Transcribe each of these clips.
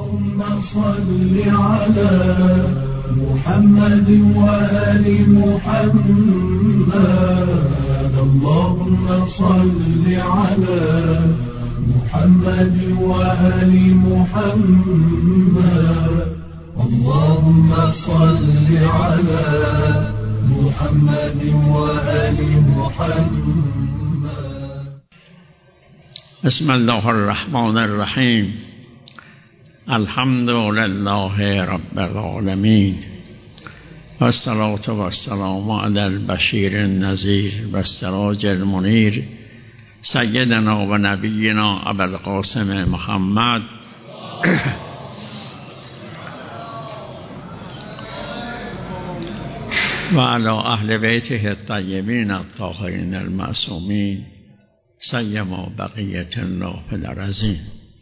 اللهم صل على محمد وآل محمد اللهم صل على محمد وآل محمد اللهم صل على محمد وآل محمد. بسم الله الرحمن الرحیم. الحمد لله رب العالمین و الصلاة و السلام علی البشیر النذیر و السراج المنیر سیدنا و نبینا ابوالقاسم محمد و علی اهل بیته الطیبین الطاهرین المعصومین سیما بقیت الله فی الارضین.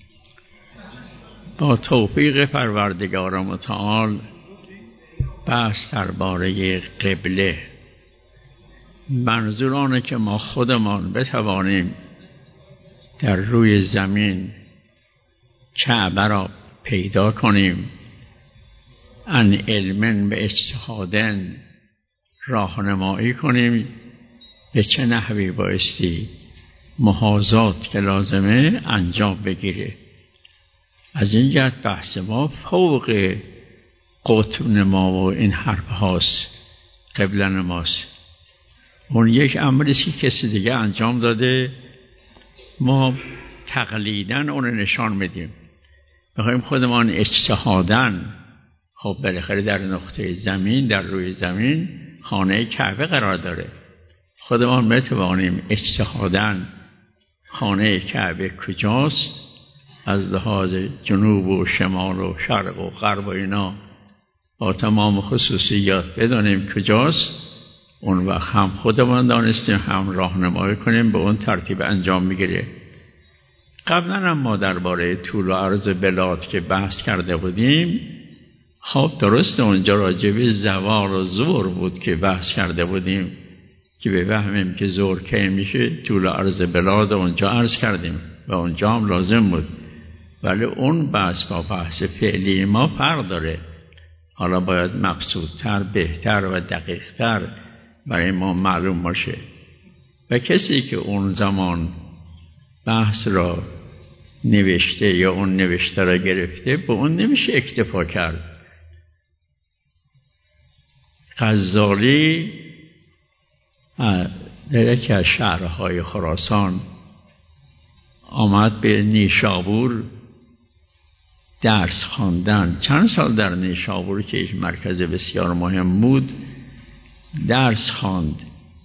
با توفیق پروردگار متعال بحث درباره قبله، منظور آنه که ما خودمان بتوانیم در روی زمین کعبه را پیدا کنیم، ان علم به اجتهادن راهنمایی کنیم به چه نحوی بایستی محاذات که لازمه انجام بگیره. از این جهت بحث ما فوق قطن ما و این حرف هاست، قبله نماست. اون یک امریست که کسی دیگه انجام داده، ما تقلیداً اون نشان میدیم. بخوایم خودمان اجتهاداً، خب بالاخره در نقطه زمین، در روی زمین خانه کعبه قرار داره، خودمان بتوانیم اجتهاداً خانه کعبه کجاست، از لحاظ جنوب و شمال و شرق و غرب و اینا با تمام خصوصیات بدانیم کجاست. اون وقت هم خودمان دانستیم، هم راهنمایی کنیم، به اون ترتیب انجام میگیره. قبلا هم ما درباره طول و عرض بلاد که بحث کرده بودیم، خب درست اونجا راجع به زوال و زور بود که بحث کرده بودیم که بفهمیم که زور کی میشه، طول و عرض بلاد اونجا عرض کردیم و اونجا هم لازم بود. ولی اون بحث با بحث فعلی ما فرق داره. حالا باید مقصودتر، بهتر و دقیقتر برای ما معلوم باشه. و کسی که اون زمان بحث را نوشته یا اون نوشته را گرفته، به اون نمیشه اکتفا کرد. غزالی در یکی از شهرهای خراسان آمد به نیشابور درس خواندن. چند سال در نیشابور که یک مرکز بسیار مهم بود درس خواند.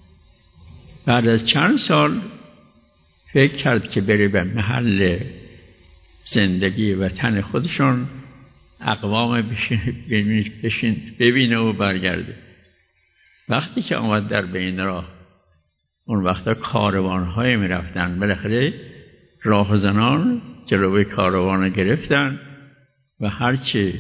بعد از چند سال فکر کرد که بره به محل زندگی وطن خودشون اقوام ببینه و برگرده. وقتی که آمد در بین راه، اون وقتا کاروان‌های می رفتن، بالاخره راهزنان جلوی کاروان گرفتن و هرچی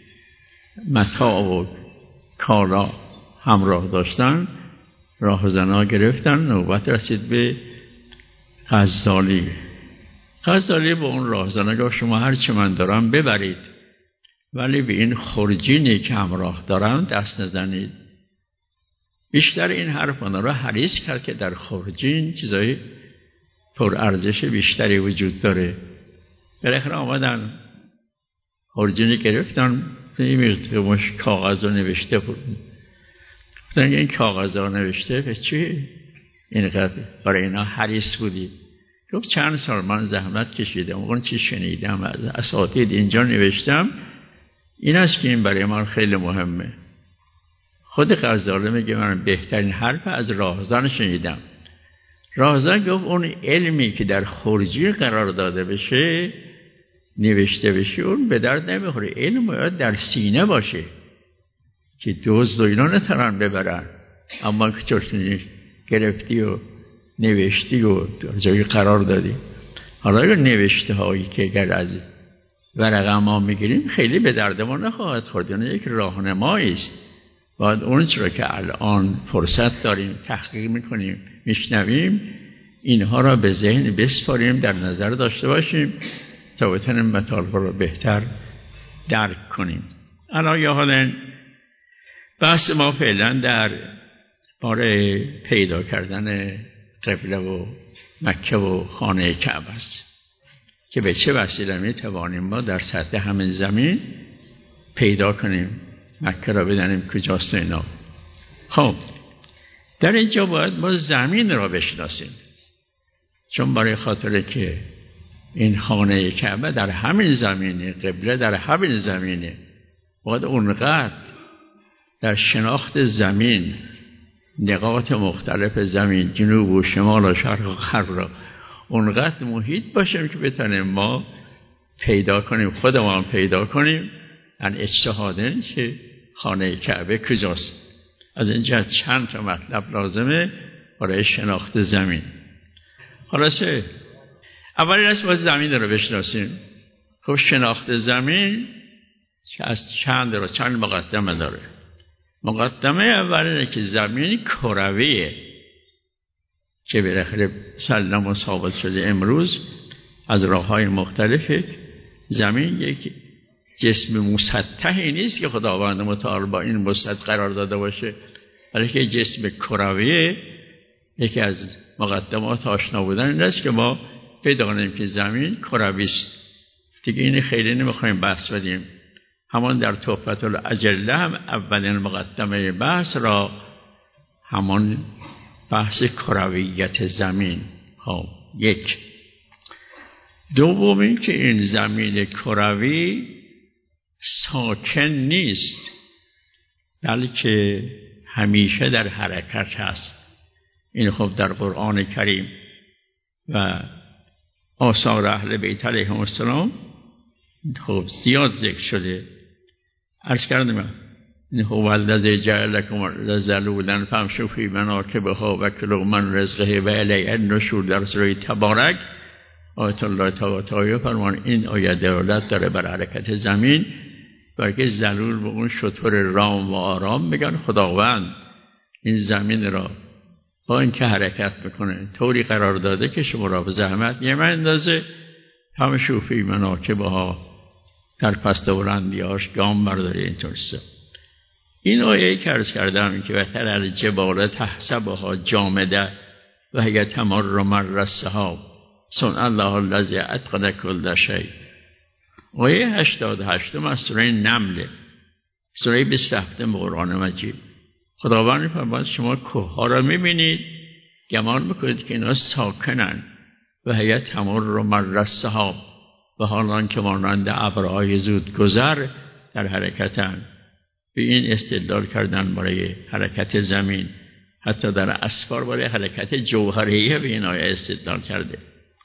متاع و کالا همراه داشتن راهزنان گرفتن. نوبت رسید به غزالی. غزالی به اون راهزنان گفت شما هرچی من دارم ببرید، ولی به این خرجینی که همراه دارم دست نزنید. بیشتر این حرف آنها را حریص کرد که در خرجین چیزای پر ارزش بیشتری وجود داره. بالاخره آمدن خرجینی گرفتن، مش کاغذ رو نوشته بود. گفتن این کاغذ رو نوشته به چی؟ اینقدر برای اینا حریص بودی؟ گفت چند سال من زحمت کشیدم، اون چی شنیدم از اساتید اینجا نوشتم، این است که این برای من خیلی مهمه. خود غزالی میگه من بهترین حرف از راهزن شنیدم. راهزن گفت اون علمی که در خرجی قرار داده بشه، نوشته بشه، اون به درد نمیخوره. علم باید در سینه باشه که دزد و اینا نترن ببرن. اما که چرا گرفتی و نوشتی و جایی قرار دادی. حالا اگر نوشته هایی که اگر از ورقه ما میگیریم خیلی به درد ما نخواهد خورد، یعنی یک راهنمایی است. باید اون چرا که الان فرصت داریم تحقیق میکنیم، میشنویم، اینها را به ذهن بسپاریم، در نظر داشته باشیم تا بتونیم مطالب را بهتر درک کنیم. الان حالا بحث ما فعلا در باره پیدا کردن قبله و مکه و خانه کعبه است که به چه وسیله می توانیم ما در سطح همین زمین پیدا کنیم، مکه را بدانیم کجاست اینا. خب در اینجا باید ما زمین را بشناسیم، چون برای خاطر که این خانه کعبه در همین زمینه، قبله در همین زمینه، باید اونقدر در شناخت زمین، نقاط مختلف زمین، جنوب و شمال و شرق و غرب را اونقدر محیط باشیم که بتونیم ما پیدا کنیم، خودمان پیدا کنیم ان اجتهادن که خانه کعبه کجاست. از اینجا چند تا مطلب لازمه برای شناخت زمین. خلاصه اولی از باید زمین رو بشناسیم. خب شناخت زمین از چند مقدمه داره. مقدمه اول اینه که زمین کرویه که بالاخره سلم و ثابت شده امروز از راه‌های مختلف. زمین یک جسم مسطحی نیست که خداوند متعال با این مسطح قرار داده باشه، بلکه جسم کرویه. یکی از مقدمات آشنا بودن این است که ما بدانیم که زمین کروی است. دیگه این خیلی نمیخوایم بحث بدیم. همان در تحفة الاجله هم اولین مقدمه بحث را همان بحث کرویت زمین. یک. دومی که این زمین کروی ساکن نیست، بلکه همیشه در حرکت هست. این خب در قرآن کریم و آثار اهل بیت علیهم السلام خب زیاد ذکر شده. عرض کردم این هو الذی جعل لکم ذلولا فامشوا فی مناکبها و کلوا من رزقه و الیه النشور در سوره تبارک آیت الله تعالی فرمان. این آیه دلالت داره بر حرکت زمین، برای که ذلول به اون شتر رام و آرام میگن خداوند این زمین را با اینکه حرکت میکنه طوری قرار داده که شما را به زحمت اندازه. فامشوا فی مناکبها، در پست بلندیاش گام برداری. اینطوریست. این آیه که عرض کردم که وتر الجبال تحسبها جامده و هی تمر مر السحاب صنع الله الذی اتقن کل شیء. آیه 88 از سوره نمل، سوره 27 قرآن مجید. خداوند می‌فرماید شما کوه‌ها را می‌بینید، گمان می‌کنید که اینا ساکنن و هی تمر مر السحاب، و حالان که مانند ابرهای زود گذر در حرکتن. به این استدلال کردن برای حرکت زمین. حتی در اسفار برای حرکت جوهریه به این آیه استدلال کرده.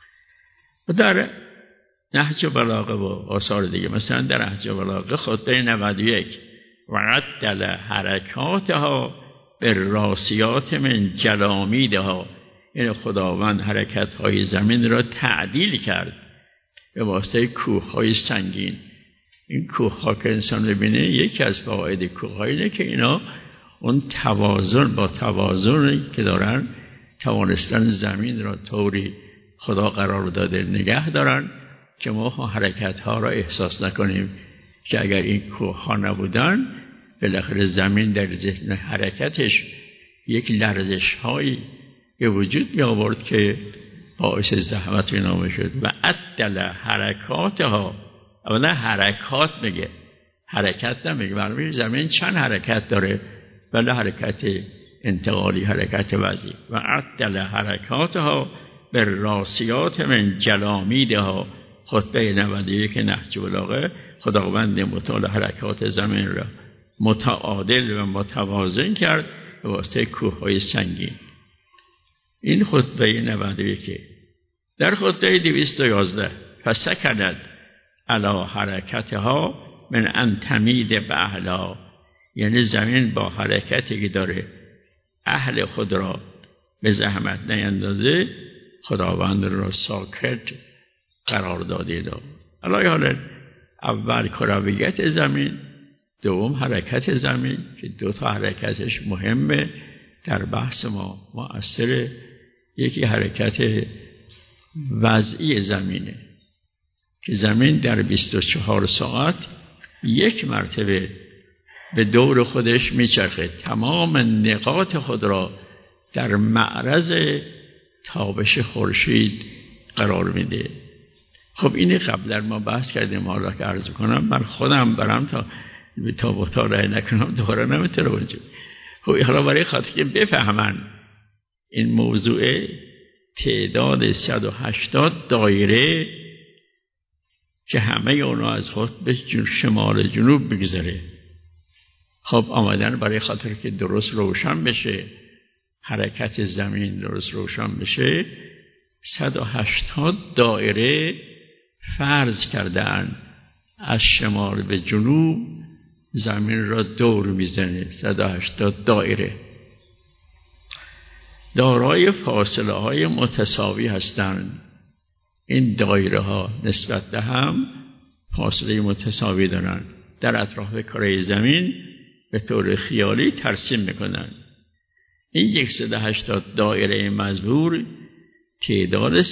و در نهج بلاغه و آثار دیگه، مثلا در نهج بلاغه خطبه 91 و عدل حرکاتها بالراسیات من جلامیدها، این خداوند حرکت‌های زمین را تعدیل کرد به واسطه کوه‌های سنگین. این کوه‌ها که انسان ببینه، یکی از فواید کوه‌ها اینه که اینا اون توازن با توازنی که دارن توانستن زمین را طوری خدا قرار داده نگه دارن که ما حرکت‌ها را احساس نکنیم، که اگر این کوه‌ها نبودن بالاخره زمین در ذهن حرکتش یک لرزش‌هایی به وجود می آورد که باعث زحمت نامه شد. و عدل حرکاتها، اولا حرکات میگه، حرکت نمیگه. معلومه زمین چند حرکت داره، ولی حرکت انتقالی، حرکت وضعی. و عدل حرکاتها بالراسیات من جلامیدها، خطبه 91 نهج بلاغه. خداوند متعال حرکات زمین را متعادل و متوازن کرد به واسطه کوه‌های سنگین. این خطبه 91. در خطبه 211 فسکند علی حرکتها من ان تمید باهلها، یعنی زمین با حرکتی که داره اهل خود را به زحمت نیندازه، خداوند را ساکت قرار داده. حالا اول کرویت زمین، دوم حرکت زمین که دو تا حرکتش مهمه در بحث ما مؤثره. یکی حرکت وضعی زمینه که زمین در 24 ساعت یک مرتبه به دور خودش میچرخه، تمام نقاط خود را در معرض تابش خورشید قرار میده. خب اینی قبلا ما بحث کردیم، حالا که عرض کنم من خودم برم تا مطالعه نکنم دوباره نمیتونه باشه. خب حالا برای خاطر که بفهمن این موضوع تعداد 180 دایره که همه اونا از خود به شمال جنوب بگذاره. خب آمدن برای خاطر که درست روشن بشه، حرکت زمین درست روشن بشه، 180 دایره فرض کردن از شمال به جنوب زمین را دور میزنه. 180 دایره دارای فاصله های متساوی هستند. این دایره ها نسبت به هم فاصله متساوی دارند، در اطراف کره زمین به طور خیالی ترسیم میکنند. این 180 دایره مزبور تعداد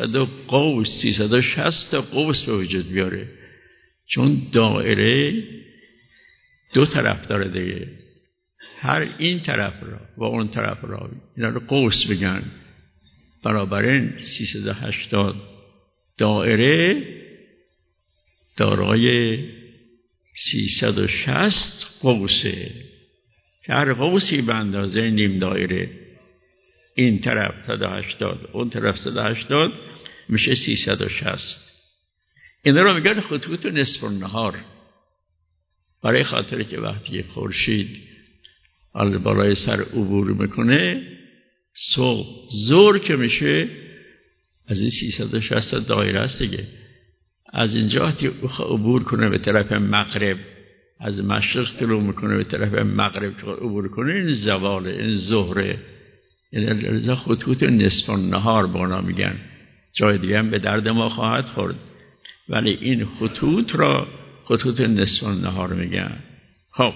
360 قوس به وجود بیاره، چون دایره دو طرف داره دیگه، هر این طرف را و اون طرف را اینا رو قوس بگن. بنابراین 380 دایره دارای 360 قوسه که هر قوسی به اندازه نیم دایره، این طرف 180 اون طرف 180 میشه 360. اینا رو میگن خطوط نصف النهار، برای خاطر که وقتی خورشید از بالای سر عبور میکنه صبح ظهر که میشه از این 360 دایره است دیگه. از اینجا که عبور کنه به طرف مغرب، از مشرق طلوع میکنه به طرف مغرب که عبور کنه، این زواله، این ظهره. یعنی خطوط نصف النهار به اونا میگن. جای دیگه هم به درد ما خواهد خورد، ولی این خطوط را خطوط نصف النهار میگن. خب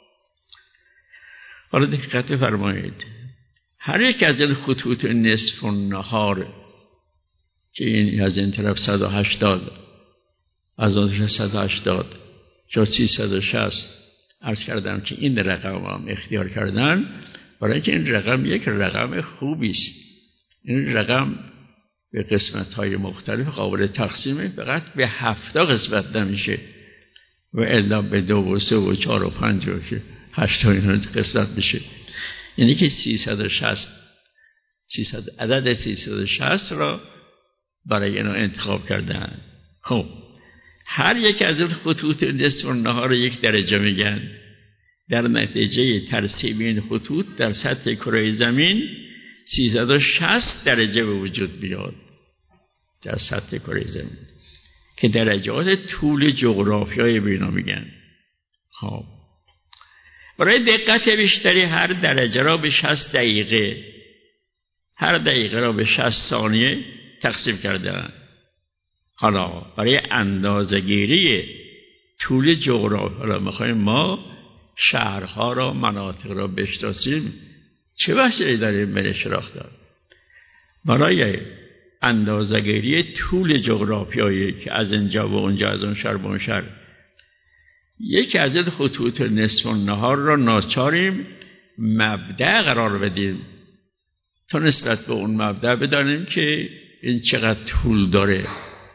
حالا دقت فرمایید، هر یک از این خطوط نصف النهار که این از این طرف 180 از اون طرف 180 جا 360 عرض کردم که این رقم هم اختیار کردن برای اینکه این رقم یک رقم خوبی است. این رقم به قسمت‌های مختلف قابل تقسیمه، فقط به 7 قسمت نمیشه و الا به 2 و 3 و 4 و 5 و 8 اینا قسمت میشه. یعنی که 360 عدد 360 را برای اینا انتخاب کردن. خب هر یک از این خطوط نصف النهار رو یک درجه میگن. در نتیجه ترسیم این خطوط در سطح کره زمین 360 درجه به وجود بیاد در سطح کره زمین که درجات طول جغرافیایی به اینا میگن. خب برای دقت بیشتری هر درجه را به 60 دقیقه، هر دقیقه را به 60 ثانیه تقسیم کردن. حالا برای اندازه‌گیری طول جغرافیا، حالا میخوایم ما شهرها را، مناطق را بشناسیم، چه وسیله داریم برای شناخت؟ برای اندازه‌گیری طول جغرافیایی که از اینجا و اونجا، از اون شهر به اون شهر، یکی از این خطوط نصف النهار را ناچاریم مبدأ قرار بدیم تا نسبت به اون مبدأ بدانیم که این چقدر طول داره.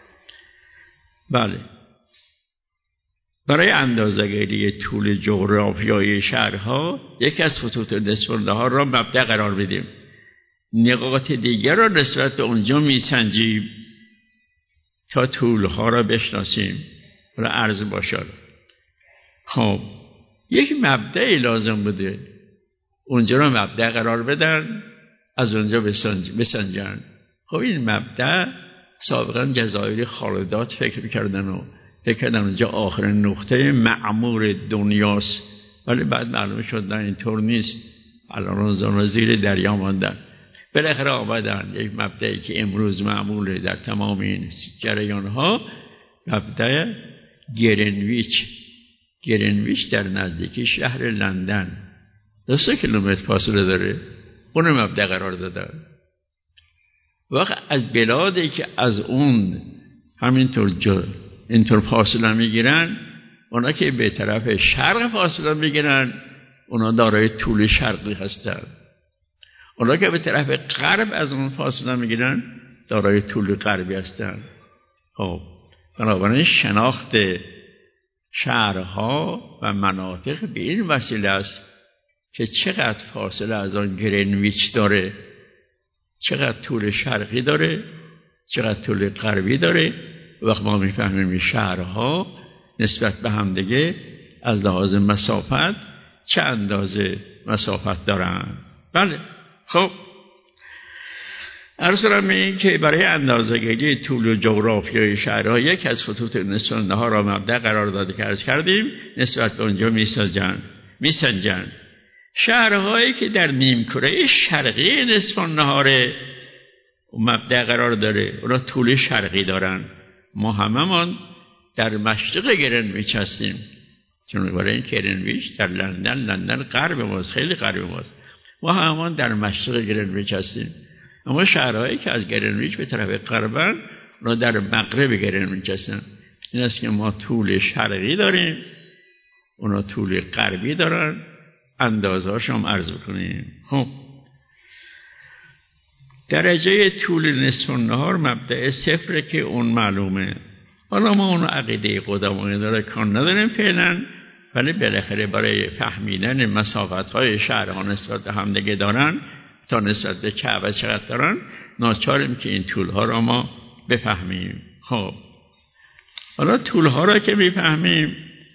بله، برای اندازه‌گیری طول جغرافیایی شهرها یکی از خطوط نصف النهار را مبدأ قرار بدیم. نقاط دیگر را نسبت به اونجا میسنجیم تا طولها را بشناسیم و عرض باشد. خب یک مبدأی لازم بوده، اونجا را مبدأ قرار بدن، از اونجا بسنجن. خب این مبدأ سابقا جزایر خالدات فکر کردن اونجا آخرین نقطه معمور دنیاست، ولی بعد معلوم شد نه اینطور نیست، الان زیر دریا ماندن. بالاخره آمدن یک مبدأی که امروز معموله در تمام این جریان ها، مبدأ گرینویچ در نزدیکی شهر لندن 2 کیلومتر فاصله داره، اون مبدأ قرار دادن. وقت از بلادی که از اون همینطور اینطور فاصله میگیرن، اونا که به طرف شرق فاصله میگیرن اونا دارای طول شرقی هستن. اونا که به طرف غرب از اون فاصله میگیرن دارای طول غربی هستن. خب بنابراین شناخت شهرها و مناطق به این وسیله است که چقدر فاصله از آن گرینویچ داره، چقدر طول شرقی داره، چقدر طول غربی داره. وقت ما میفهمیم شهرها نسبت به همدیگه از لحاظ مسافت چه اندازه مسافت دارن. بله. خب عرض کنم این که برای اندازه‌گیری طول و جغرافیای شهرها یک از خطوط نصف النهار را مبدأ قرار داده که عرض کردیم نسبت به اونجا میسنجند. شهرهایی که در نیمکره شرقی نصف النهار مبدأ قرار داره اونا طول شرقی دارن. ما هممون در مشرق گرینویچ هستیم، چون برای این گرینویچ در لندن غرب ماست، خیلی غرب ماست. ما هممون در مشرق گرینویچ هستیم، اما شهرهایی که از گرینویچ به طرف غربن اونا در مغرب گرینویچ هستن. این است که ما طول شرقی داریم، اونا طول غربی دارن. اندازه‌هاش هم عرض بکنیم. خب درجه طول نصف النهار مبدأ صفر که اون معلومه. حالا ما اون عقیده قدمانی داره کار نداریم فعلا، ولی بالاخره برای فهمیدن مسافت‌های شهرها نسبت به همدیگه دارن تا نسبت به کعبه چقدر دارن ناچاریم که این طول‌ها را ما بفهمیم. خب حالا طول‌ها را که میفهمیم،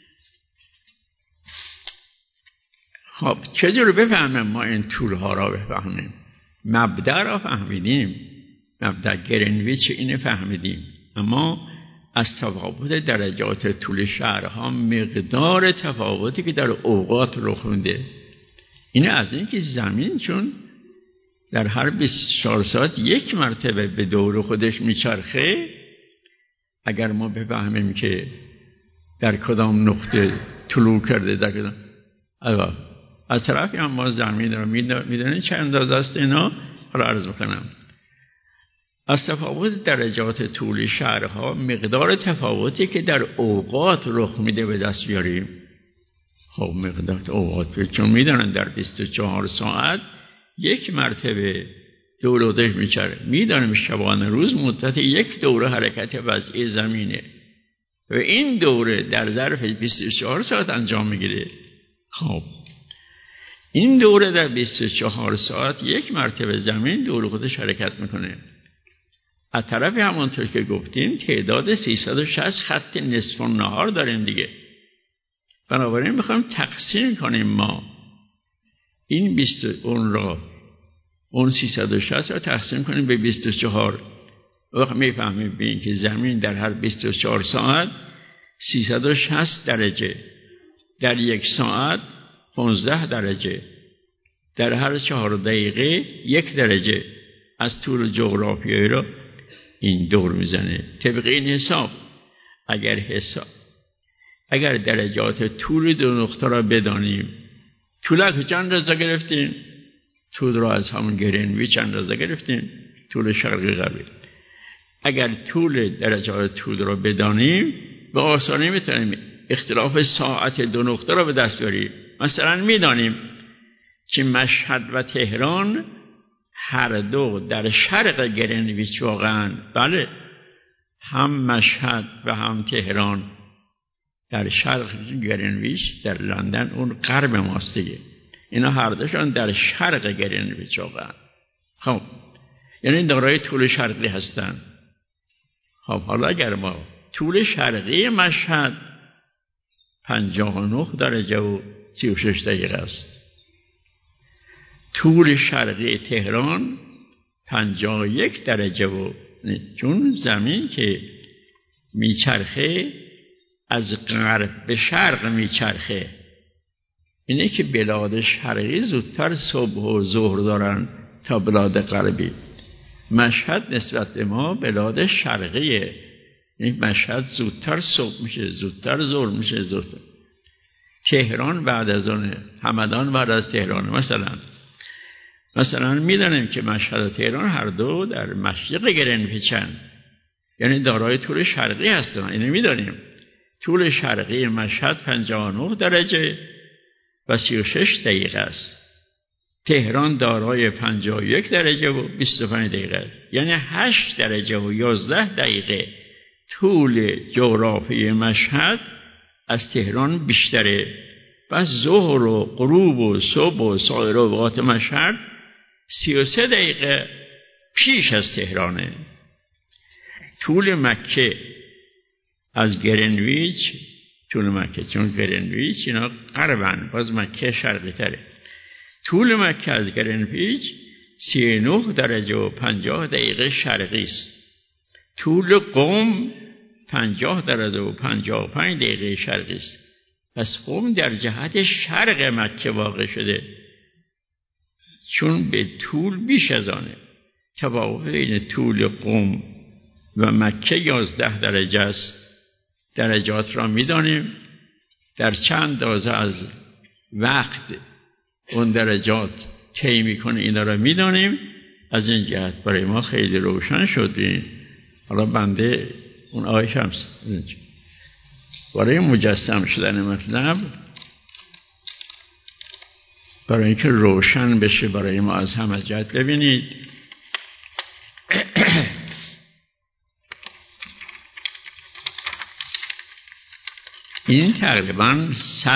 خب چجور بفهمیم ما این طول‌ها را بفهمیم؟ مبدأ را فهمیدیم، مبدأ گرینویچ اینه فهمیدیم، اما از تفاوت درجات طول شهرها مقدار تفاوتی که در اوقات رخ میده اینه از این که زمین چون در هر 24 ساعت یک مرتبه به دور خودش میچرخه، اگر ما بفهمیم که در کدام نقطه طلوع کرده در کدام از طرفی هم ما زمین رو میدونیم چه اندازه است. اینا را عرض میکنم. از تفاوت درجات طول شهرها مقدار تفاوتی که در اوقات رخ میده به دست بیاریم. خب مقدار اوقات چون میدونن در 24 ساعت یک مرتبه دورش میچرخه، میدونیم شبانه روز مدت یک دوره حرکت وضعی زمینه و این دوره در ظرف 24 ساعت انجام میگیره. خب این دوره در 24 ساعت یک مرتبه زمین دور خودش حرکت میکنه. از طرفی همانطور که گفتیم تعداد 360 خط نصف النهار داریم دیگه. بنابراین میخوایم تقسیم کنیم ما این اون 360 را تقسیم کنیم به 24. وقت میفهمیم به این که زمین در هر 24 ساعت 360 درجه، در یک ساعت 15 درجه، در هر 4 دقیقه 1 درجه از طول جغرافیایی را این دور میزنه. طبق این حساب اگر درجات طول دو نقطه را بدانیم، طول چند اندازه گرفتیم؟ طول را از همون گرینویچ اندازه گرفتیم، طول شرقی غربی. اگر طول درجات طول را بدانیم به آسانی میتونیم اختلاف ساعت دو نقطه را به دست بیاریم. مثلا میدانیم که مشهد و تهران هر دو در شرق گرینویچ واقعا، بله، هم مشهد و هم تهران در شرق گرینویچ، در لندن اون غرب ماست دیگه. اینا هر دوشان در شرق گرینویچ واقعا. خب یعنی دارای طول شرقی هستن. خب حالا اگر ما طول شرقی مشهد 59 درجه و 36 دقیقه است، طول شرقی تهران 51 درجه و چون زمین که میچرخه از غرب به شرق میچرخه، اینه که بلاد شرقی زودتر صبح و ظهر دارن تا بلاد غربی. مشهد نسبت به ما بلاد شرقیه، این مشهد زودتر صبح میشه، زودتر ظهر میشه، زودتر. تهران بعد از آن، همدان بعد از تهران. مثلا میدانیم که مشهد و تهران هر دو در مشرق گرینویچن، یعنی دارای طول شرقی هستن. اینو میدانیم. طول شرقی مشهد 59 درجه و 36 دقیقه است. تهران دارای 51 درجه و 25 دقیقه است. یعنی 8 درجه و 11 دقیقه طول جغرافی مشهد از تهران بیشتره. پس ظهر و غروب و صبح و سایر اوقات مشهد 33 دقیقه پیش از تهرانه. طول مکه از گرینویچ، طول مکه چون گرینویچ اینا غربن، باز مکه شرقی تره. طول مکه از گرینویچ 39 درجه و 50 دقیقه شرقی است. طول قم 50 درجه و 55 دقیقه شرقی است. پس قم در جهت شرق مکه واقع شده، چون به طول بیش از آنه. تفاوت بین طول قم و مکه 11 درجه است. درجات را می‌دانیم، در چند اندازه از وقت اون درجات طی می‌کنه، اینا را می‌دانیم. از این جهت برای ما خیلی روشن شد. حالا بنده اون آیه شمس برای مجسم شدن مطلب، برای اینکه روشن بشه برای ما از همه جهت. ببینید این تقریبا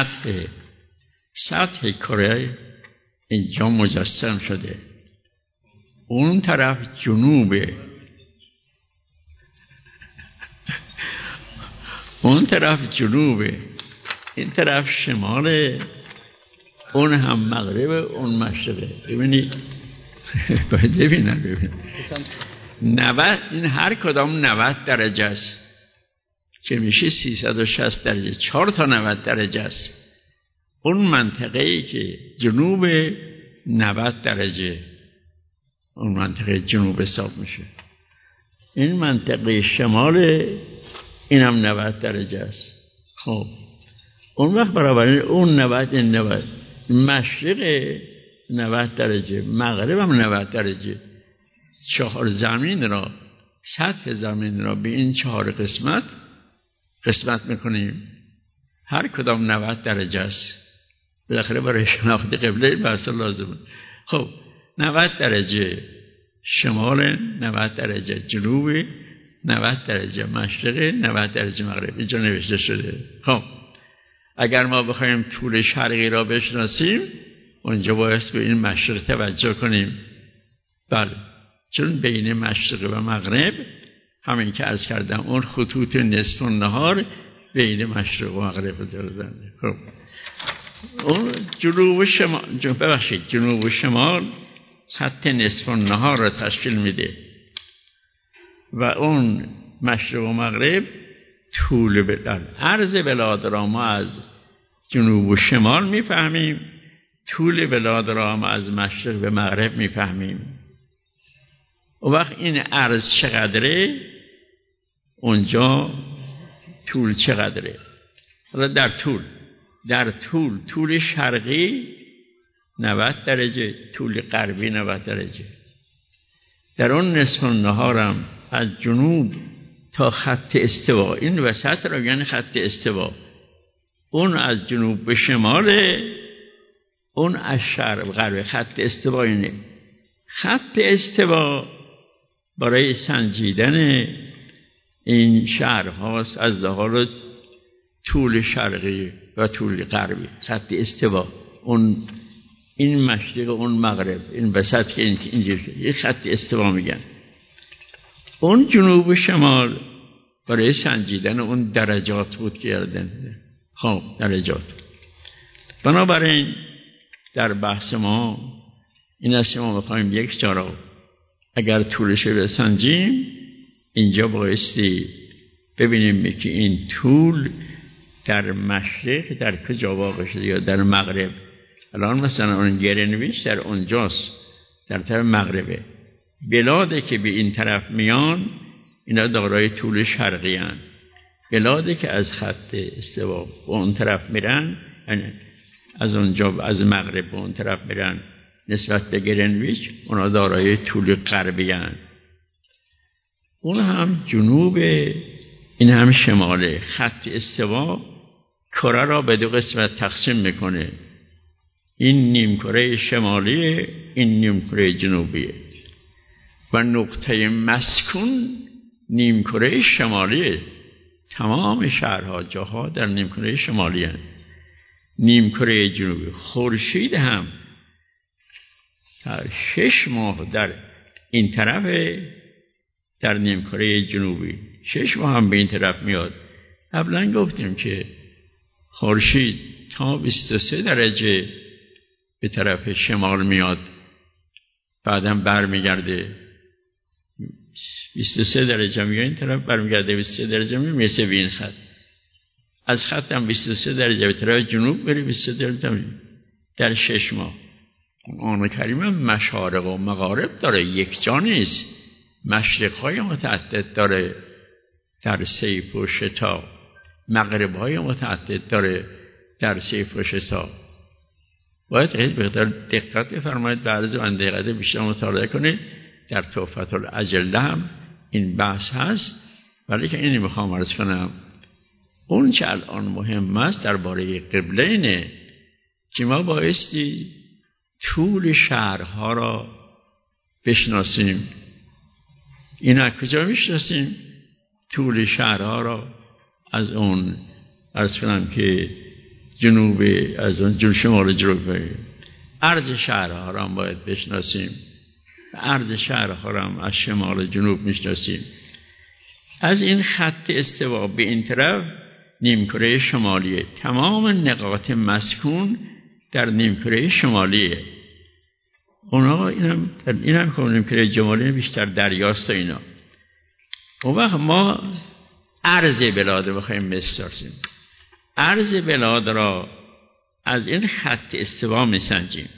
سطح کره اینجا مجسم شده. اون طرف جنوبه، اون طرف جنوبه، این طرف شماله، اون هم مغربه، اون مشرقه. ببینید باید ببینید 90 این هر کدام 90 درجه است که میشه 360 درجه. 4 تا 90 درجه است. اون منطقه‌ای که جنوب 90 درجه، اون منطقه جنوب حساب میشه. این منطقه شمال، این هم 90 درجه است. خب اون وقت برابر اون 90 این 90 مشرق 90 درجه، مغرب هم 90 درجه. 4 زمین را، سطح زمین را به این 4 قسمت میکنیم. هر کدام 90 درجه است. بالاخره برای شناخت قبله بحث لازمه. خب 90 درجه شمال، 90 درجه جنوب، 90 درجه مشرق، 90 درجه مغرب. اینجا نوشته شده. خب اگر ما بخوایم طول شرقی را بشناسیم، اونجا باید به این مشرق توجه کنیم. بله، چون بین مشرق و مغرب همین که عرض کردم اون خطوط نصف النهار بین مشرق و مغرب دارن. خب اون جنوب و شمال، جنوب و شمال خط نصف النهار را تشکیل میده و اون مشرق و مغرب طول بلاد. عرض بلاد را ما از جنوب و شمال میفهمیم، طول بلاد را ما از مشرق و مغرب میفهمیم. و وقت این عرض چقدره، اونجا طول چقدره. حالا در طول شرقی 90 درجه، طول غربی 90 درجه. در اون نصف النهارم از جنوب تا خط استوا، این وسط را یعنی خط استوا، اون از جنوب به شمال، اون از شرق به غرب. خط استوا اینه. خط استوا برای سنجیدن این شهرهاست از لحاظ طول شرقی و طول غربی. خط استوا، اون این مشرق، اون مغرب، این وسط که اینجوری یه خط استوا میگن. اون جنوب و شمال برای سنجیدن اون درجات بود که یادن. خب درجات. بنابراین در بحث ما این است که ما بخوایم یک جا را اگر طولش رو بسنجیم، اینجا بایستی ببینیم که این طول در مشرق در کجا واقع شده یا در مغرب. الان مثلا اون گرینویچ در اونجاست، در طرف مغربه. بلاده که به این طرف میان اینا دارای طول شرقی هن. بلاده که از خط استوا به اون طرف میرن، یعنی از اونجا از مغرب به اون طرف میرن نسبت به گرینویچ، اونا دارای طول غربی هن. اون هم جنوب این هم شماله. خط استوا کره را به دو قسمت تقسیم میکنه، این نیمکره شمالیه، این نیمکره جنوبیه. و نقطه مسکون نیمکره شمالیه. تمام شهرها جاها در نیمکره شمالی هستند. نیمکره جنوبی. خورشید هم 6 ماه در این طرف، در نیمکره جنوبی 6 ماه هم به این طرف میاد. قبلا گفتیم که خورشید تا 23 درجه به طرف شمال میاد، بعدم برمیگرده 23 درجه میاد این طرف، برمیگرده 23 درجه میرسه به این خط. از خط هم 23 درجه به طرف جنوب میره، 23 درجه در 6 ماه. قرآن کریم هم مشارق و مغارب داره، یک جا نیست. مشرق‌های متعدد داره در صیف و شتا، مغرب‌های متعدد داره در صیف و شتا. باید خیلی بهتر دقت بفرمایید، بعض آن دقت بیشتر مطالعه کنید. در تحفة الاجله هم این بحث هست، ولی که اینی میخوام عرض کنم اون چه الان مهم است درباره قبله اینه که ما بایستی طول شهرها را بشناسیم. اینا کجا میشناسیم؟ طول شهرها را از اون عرض کنم که جنوب، از اون شمال جنوب، عرض شهرها را هم باید بشناسیم. عرض شهرها را هم از شمال جنوب میشناسیم. از این خط استوا به این طرف نیمکره شمالیه. تمام نقاط مسکون در نیمکره شمالیه. اونا اینم که نیمکره شمالی بیشتر دریاست و اینا. اون وقت ما عرض بلاد رو بخوایم بسازیم. عرض بلاد را از این خط استوا میسنجیم.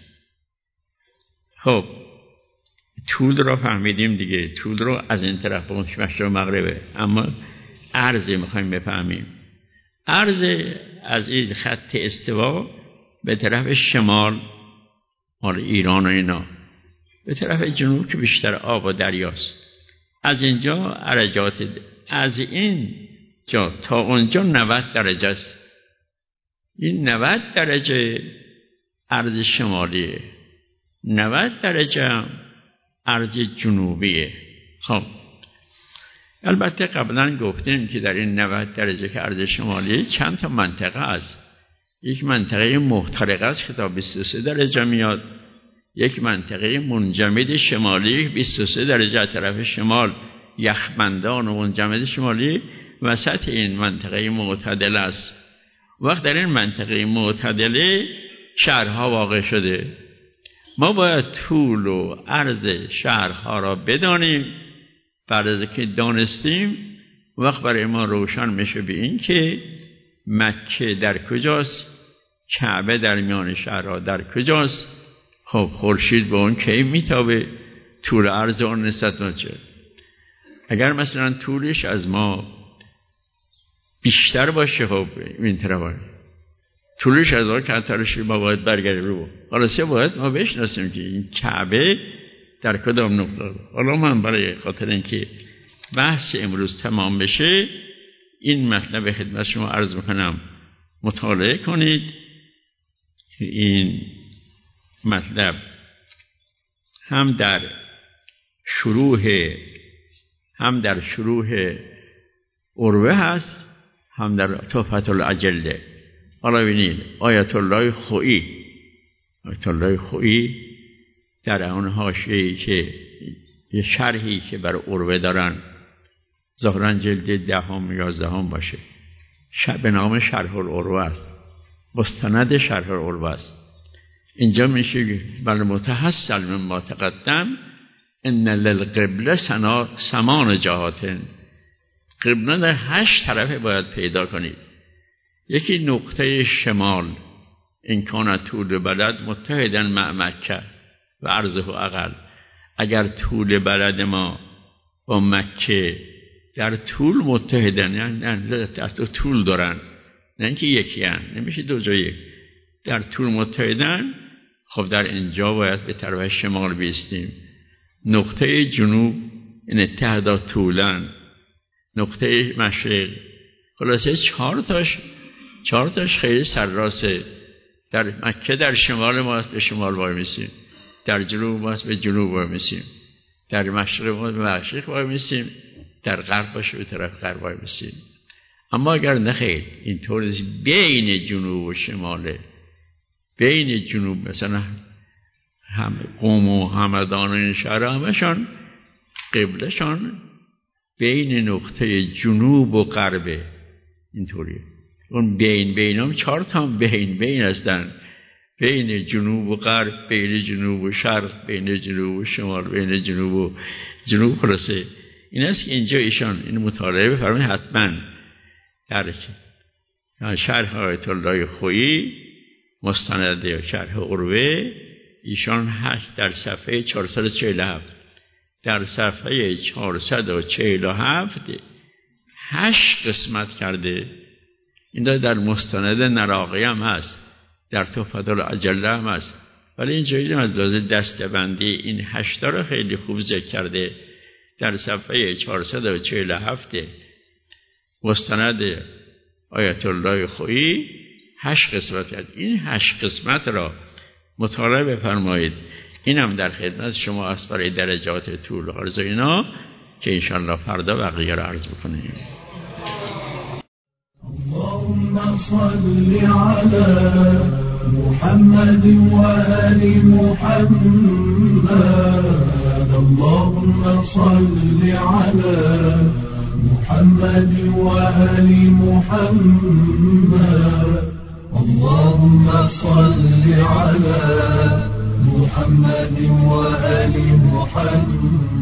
خب طول را فهمیدیم دیگه، طول رو از این طرف مشرق و مغربه، اما عرض میخوایم بفهمیم. عرض از این خط استوا به طرف شمال مال ایران و اینا، به طرف جنوب که بیشتر آب و دریاست. از اینجا عرجات از این جا تا اونجا 90 درجه است. این 90 درجه عرض شمالیه، 90 درجه عرض جنوبیه. خب البته قبلا گفتیم که در این 90 درجه که عرض شمالیه چند تا منطقه است. یک منطقه محترقه است که تا 23 درجه میاد، یک منطقه منجمد شمالی 23 درجه طرف شمال، یخبندان و منجمد شمالی وسط این منطقه معتدل است. وقت در این منطقه معتدله شهرها واقع شده. ما باید طول و عرض شهرها را بدانیم. بعد از که دانستیم وقت برای ما روشن میشه به این که مکه در کجاست، کعبه در میان شهرها در کجاست. خب خورشید به اون کی میتابه، طول عرض اون نسبت نچه. اگر مثلا طولش از ما بیشتر باشه، خب این طرف طولش از ما کمترش ما باید برگردیم رو. حالا باید ما بشناسیم که این کعبه در کدام نقطه. حالا من برای خاطر اینکه بحث امروز تمام بشه این مطلب خدمت شما عرض میکنم، مطالعه کنید. این مطلب هم در شروح عروه هست، هم در تحفة الاجله. حالا ببینید آیت الله خویی در اون حاشیه‌ای که یه شرحی که بر عروه دارن، ظاهراً جلد 10 یا 11 باشه، به نام شرح العروه است، مستند شرح العروه است. اینجا میشه بل متحصل مما تقدم ان للقبله سمان جهات. قبله در 8 طرف باید پیدا کنید. یکی نقطه شمال، این کان طول بلد متحداً مع مکه و عرضه اقل. اگر طول بلد ما با مکه در طول متحدن، یعنی در طول دارن، نه اینکه یکی هن، نمیشه دو جایی، در طول متحدن. خب در اینجا باید به طرف شمال بیستیم. نقطه جنوب این اتحدا طولن، نقطه مشرق. خلاصه 4 تاش خیلی سرراسته. در مکه در شمال ماست، به شمال وای میسیم. در جنوب ماست، به جنوب وای میسیم. در مشرق ماست، به مشرق وای میسیم. در غرب باشه، به طرف غرب وای میسیم. اما اگر نخیر اینطور نیست، بین جنوب و شماله، بین جنوب مثلا هم قوم و همدان این شهر همشان قبلشان بین نقطه جنوب و غربه. اینطوریه. اون بین هم 4 تا بین هستن، بین جنوب و غرب، بین جنوب و شرق، بین جنوب و شمال، بین جنوب و جنوب. خلاصه این است که اینجا ایشان این مطالعه بفرمایید حتما در شرح آیت الله خویی مستند شرح عروه ایشان در صفحه 447 در صفحه 447 8 قسمت کرده. این در مستند نراقی هم هست، در تحفة العجله هم هست، ولی اینجایی از لحاظ دسته‌بندی این 8 رو خیلی خوب ذکر کرده. در صفحه 447 مستند آیت الله خویی 8 قسمت کرد. این 8 قسمت را مطالعه بفرمایید. اینم در خدمت شما است برای درجات طول عرض اینا که انشاءالله فردا بقیه را عرض بکنیم. اللهم صل على محمد وآل محمد. اللهم صل على محمد وآل محمد. اللهم صل على محمد وآل محمد.